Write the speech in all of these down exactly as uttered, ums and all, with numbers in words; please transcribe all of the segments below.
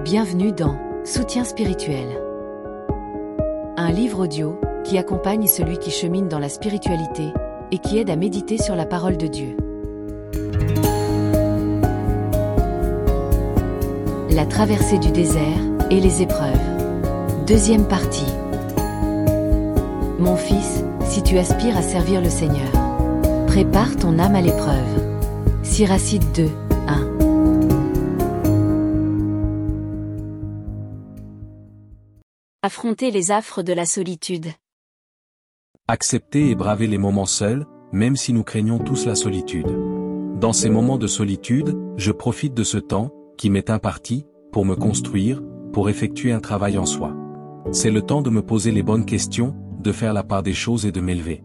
Bienvenue dans Soutien spirituel. Un livre audio qui accompagne celui qui chemine dans la spiritualité et qui aide à méditer sur la parole de Dieu. La traversée du désert et les épreuves. Deuxième partie. Mon fils, si tu aspires à servir le Seigneur, prépare ton âme à l'épreuve. Siracide deux, un. Affronter les affres de la solitude. Accepter et braver les moments seuls, même si nous craignons tous la solitude. Dans ces moments de solitude, je profite de ce temps, qui m'est imparti, pour me construire, pour effectuer un travail en soi. C'est le temps de me poser les bonnes questions, de faire la part des choses et de m'élever.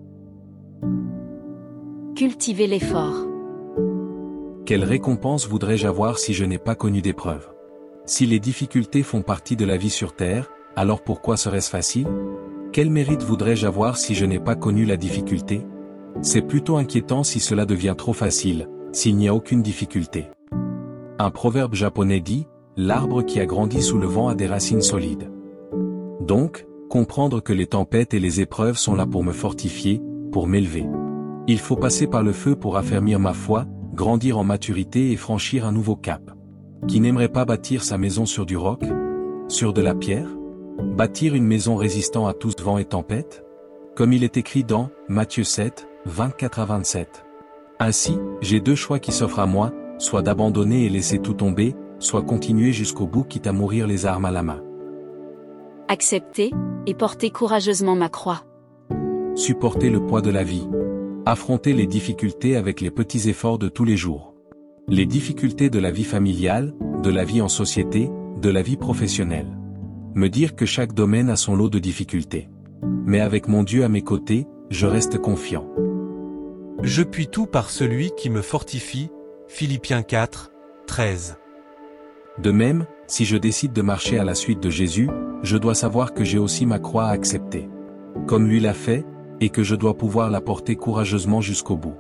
Cultiver l'effort. Quelle récompense voudrais-je avoir si je n'ai pas connu d'épreuve? Si les difficultés font partie de la vie sur Terre, alors pourquoi serait-ce facile? Quel mérite voudrais-je avoir si je n'ai pas connu la difficulté? C'est plutôt inquiétant si cela devient trop facile, s'il n'y a aucune difficulté. Un proverbe japonais dit, « L'arbre qui a grandi sous le vent a des racines solides ». Donc, comprendre que les tempêtes et les épreuves sont là pour me fortifier, pour m'élever. Il faut passer par le feu pour affermir ma foi, grandir en maturité et franchir un nouveau cap. Qui n'aimerait pas bâtir sa maison sur du roc? Sur de la pierre? Bâtir une maison résistant à tous vents et tempêtes? Comme il est écrit dans Matthieu sept, vingt-quatre à vingt-sept. Ainsi, j'ai deux choix qui s'offrent à moi, soit d'abandonner et laisser tout tomber, soit continuer jusqu'au bout quitte à mourir les armes à la main. Accepter et porter courageusement ma croix. Supporter le poids de la vie. Affronter les difficultés avec les petits efforts de tous les jours. Les difficultés de la vie familiale, de la vie en société, de la vie professionnelle. Me dire que chaque domaine a son lot de difficultés. Mais avec mon Dieu à mes côtés, je reste confiant. Je puis tout par celui qui me fortifie. Philippiens quatre, treize. De même, si je décide de marcher à la suite de Jésus, je dois savoir que j'ai aussi ma croix à accepter. Comme lui l'a fait, et que je dois pouvoir la porter courageusement jusqu'au bout.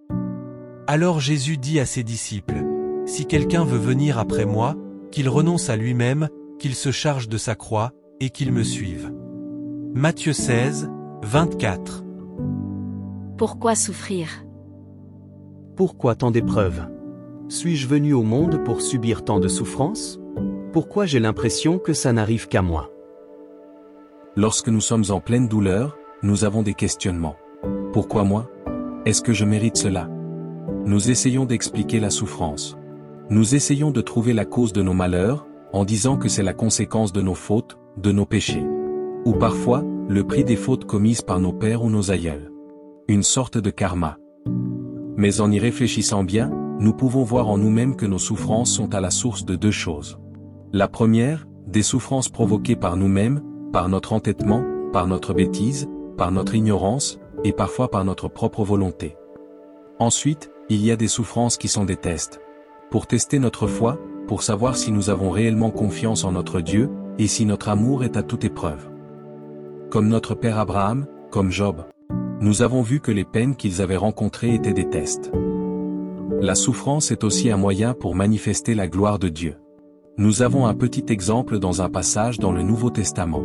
Alors Jésus dit à ses disciples, « Si quelqu'un veut venir après moi, qu'il renonce à lui-même, qu'il se charge de sa croix, et qu'il me suive. » Matthieu seize, vingt-quatre. Pourquoi souffrir? Pourquoi tant d'épreuves? Suis-je venu au monde pour subir tant de souffrances? Pourquoi j'ai l'impression que ça n'arrive qu'à moi? Lorsque nous sommes en pleine douleur, nous avons des questionnements. Pourquoi moi? Est-ce que je mérite cela? Nous essayons d'expliquer la souffrance. Nous essayons de trouver la cause de nos malheurs, en disant que c'est la conséquence de nos fautes, de nos péchés. Ou parfois, le prix des fautes commises par nos pères ou nos aïeuls. Une sorte de karma. Mais en y réfléchissant bien, nous pouvons voir en nous-mêmes que nos souffrances sont à la source de deux choses. La première, des souffrances provoquées par nous-mêmes, par notre entêtement, par notre bêtise, par notre ignorance, et parfois par notre propre volonté. Ensuite, il y a des souffrances qui sont des tests. Pour tester notre foi, pour savoir si nous avons réellement confiance en notre Dieu, et si notre amour est à toute épreuve. Comme notre père Abraham, comme Job. Nous avons vu que les peines qu'ils avaient rencontrées étaient des tests. La souffrance est aussi un moyen pour manifester la gloire de Dieu. Nous avons un petit exemple dans un passage dans le Nouveau Testament.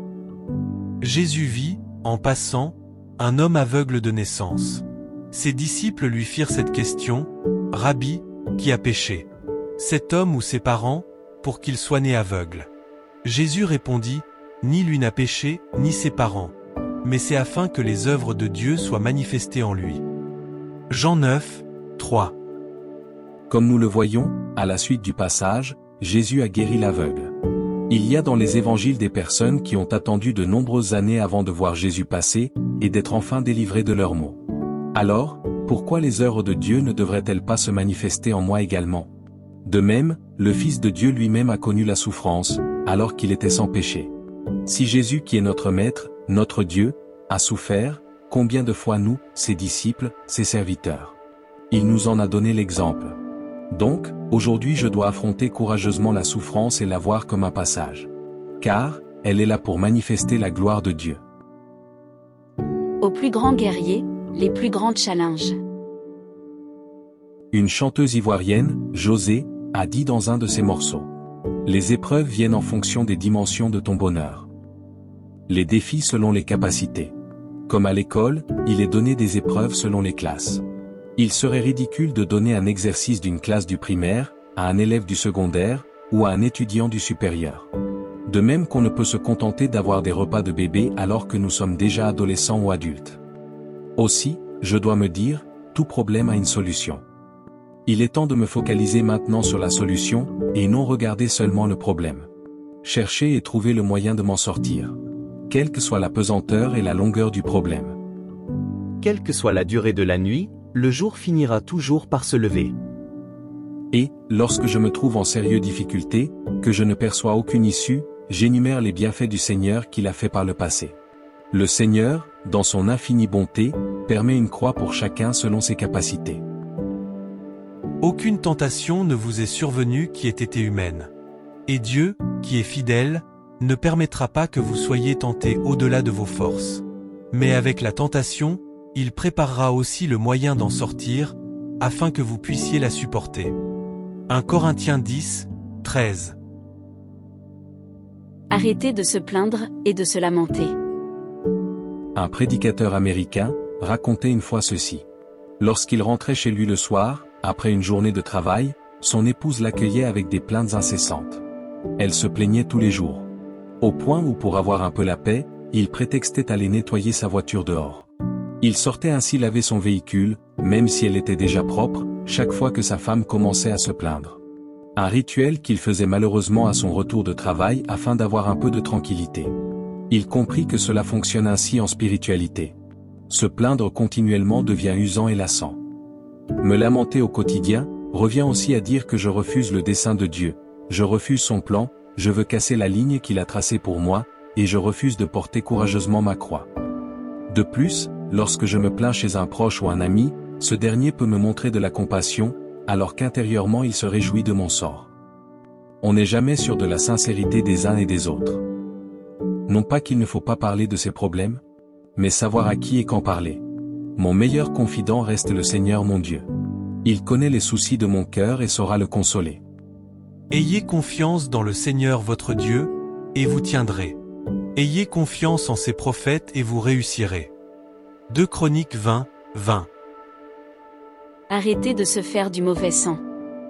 Jésus vit, en passant, un homme aveugle de naissance. Ses disciples lui firent cette question, « Rabbi, qui a péché? Cet homme ou ses parents, pour qu'il soit né aveugle ?» Jésus répondit, « Ni lui n'a péché, ni ses parents. Mais c'est afin que les œuvres de Dieu soient manifestées en lui. » Jean neuf, trois. Comme nous le voyons, à la suite du passage, Jésus a guéri l'aveugle. Il y a dans les évangiles des personnes qui ont attendu de nombreuses années avant de voir Jésus passer, et d'être enfin délivrées de leurs maux. Alors, pourquoi les œuvres de Dieu ne devraient-elles pas se manifester en moi également? De même, le Fils de Dieu lui-même a connu la souffrance, alors qu'il était sans péché. Si Jésus qui est notre Maître, notre Dieu, a souffert, combien de fois nous, ses disciples, ses serviteurs? Il nous en a donné l'exemple. Donc, aujourd'hui je dois affronter courageusement la souffrance et la voir comme un passage. Car, elle est là pour manifester la gloire de Dieu. Aux plus grands guerriers, les plus grands challenges. Une chanteuse ivoirienne, José, a dit dans un de ses morceaux. Les épreuves viennent en fonction des dimensions de ton bonheur. Les défis selon les capacités. Comme à l'école, il est donné des épreuves selon les classes. Il serait ridicule de donner un exercice d'une classe du primaire, à un élève du secondaire, ou à un étudiant du supérieur. De même qu'on ne peut se contenter d'avoir des repas de bébé alors que nous sommes déjà adolescents ou adultes. Aussi, je dois me dire, tout problème a une solution. Il est temps de me focaliser maintenant sur la solution, et non regarder seulement le problème. Chercher et trouver le moyen de m'en sortir. Quelle que soit la pesanteur et la longueur du problème. Quelle que soit la durée de la nuit, le jour finira toujours par se lever. Et, lorsque je me trouve en sérieuse difficulté, que je ne perçois aucune issue, j'énumère les bienfaits du Seigneur qu'il a fait par le passé. Le Seigneur, dans son infinie bonté, permet une croix pour chacun selon ses capacités. Aucune tentation ne vous est survenue qui ait été humaine. Et Dieu, qui est fidèle, ne permettra pas que vous soyez tentés au-delà de vos forces. Mais avec la tentation, il préparera aussi le moyen d'en sortir, afin que vous puissiez la supporter. un Corinthiens dix, treize. Arrêtez de se plaindre et de se lamenter. Un prédicateur américain racontait une fois ceci. Lorsqu'il rentrait chez lui le soir, après une journée de travail, son épouse l'accueillait avec des plaintes incessantes. Elle se plaignait tous les jours. Au point où pour avoir un peu la paix, il prétextait aller nettoyer sa voiture dehors. Il sortait ainsi laver son véhicule, même si elle était déjà propre, chaque fois que sa femme commençait à se plaindre. Un rituel qu'il faisait malheureusement à son retour de travail afin d'avoir un peu de tranquillité. Il comprit que cela fonctionne ainsi en spiritualité. Se plaindre continuellement devient usant et lassant. Me lamenter au quotidien, revient aussi à dire que je refuse le dessein de Dieu, je refuse son plan, je veux casser la ligne qu'il a tracée pour moi, et je refuse de porter courageusement ma croix. De plus, lorsque je me plains chez un proche ou un ami, ce dernier peut me montrer de la compassion, alors qu'intérieurement il se réjouit de mon sort. On n'est jamais sûr de la sincérité des uns et des autres. Non pas qu'il ne faut pas parler de ses problèmes, mais savoir à qui et quand parler. Mon meilleur confident reste le Seigneur mon Dieu. Il connaît les soucis de mon cœur et saura le consoler. Ayez confiance dans le Seigneur votre Dieu, et vous tiendrez. Ayez confiance en ses prophètes et vous réussirez. deux Chroniques vingt, vingt. Arrêtez de se faire du mauvais sang.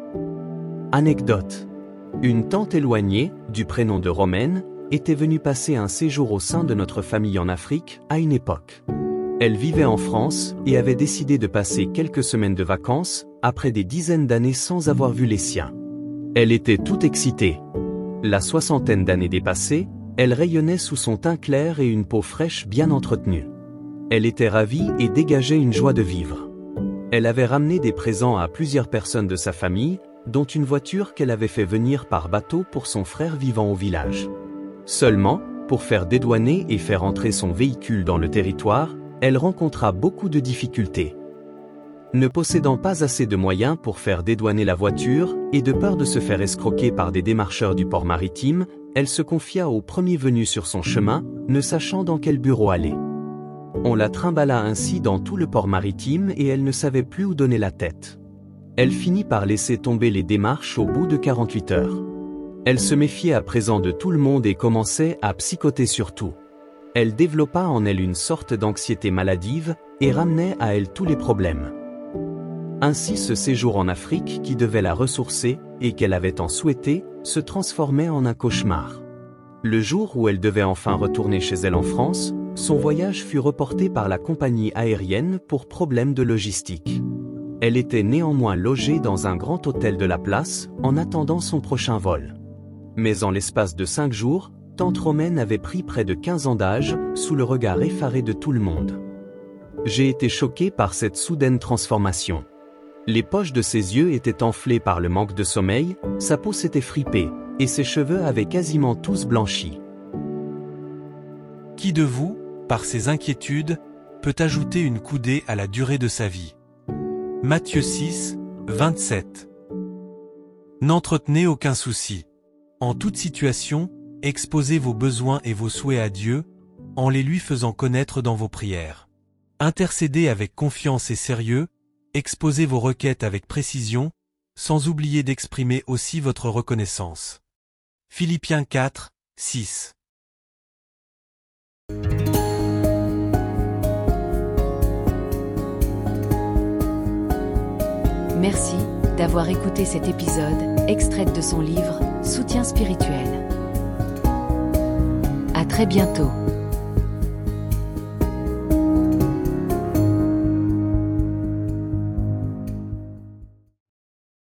Anecdote. Une tante éloignée, du prénom de Romaine, était venue passer un séjour au sein de notre famille en Afrique, à une époque. Elle vivait en France et avait décidé de passer quelques semaines de vacances, après des dizaines d'années sans avoir vu les siens. Elle était toute excitée. La soixantaine d'années dépassée, elle rayonnait sous son teint clair et une peau fraîche bien entretenue. Elle était ravie et dégageait une joie de vivre. Elle avait ramené des présents à plusieurs personnes de sa famille, dont une voiture qu'elle avait fait venir par bateau pour son frère vivant au village. Seulement, pour faire dédouaner et faire entrer son véhicule dans le territoire, elle rencontra beaucoup de difficultés. Ne possédant pas assez de moyens pour faire dédouaner la voiture, et de peur de se faire escroquer par des démarcheurs du port maritime, elle se confia au premier venu sur son chemin, ne sachant dans quel bureau aller. On la trimballa ainsi dans tout le port maritime et elle ne savait plus où donner la tête. Elle finit par laisser tomber les démarches au bout de quarante-huit heures. Elle se méfiait à présent de tout le monde et commençait à psychoter sur tout. Elle développa en elle une sorte d'anxiété maladive et ramenait à elle tous les problèmes. Ainsi ce séjour en Afrique qui devait la ressourcer, et qu'elle avait tant souhaité, se transformait en un cauchemar. Le jour où elle devait enfin retourner chez elle en France, son voyage fut reporté par la compagnie aérienne pour problème de logistique. Elle était néanmoins logée dans un grand hôtel de la place, en attendant son prochain vol. Mais en l'espace de cinq jours, tante Romaine avait pris près de quinze ans d'âge, sous le regard effaré de tout le monde. J'ai été choqué par cette soudaine transformation. Les poches de ses yeux étaient enflées par le manque de sommeil, sa peau s'était fripée, et ses cheveux avaient quasiment tous blanchi. Qui de vous, par ses inquiétudes, peut ajouter une coudée à la durée de sa vie? Matthieu six, vingt-sept. N'entretenez aucun souci. En toute situation, exposez vos besoins et vos souhaits à Dieu, en les lui faisant connaître dans vos prières. Intercédez avec confiance et sérieux, exposez vos requêtes avec précision, sans oublier d'exprimer aussi votre reconnaissance. Philippiens quatre, six. Merci d'avoir écouté cet épisode, extrait de son livre, Soutien spirituel. À très bientôt.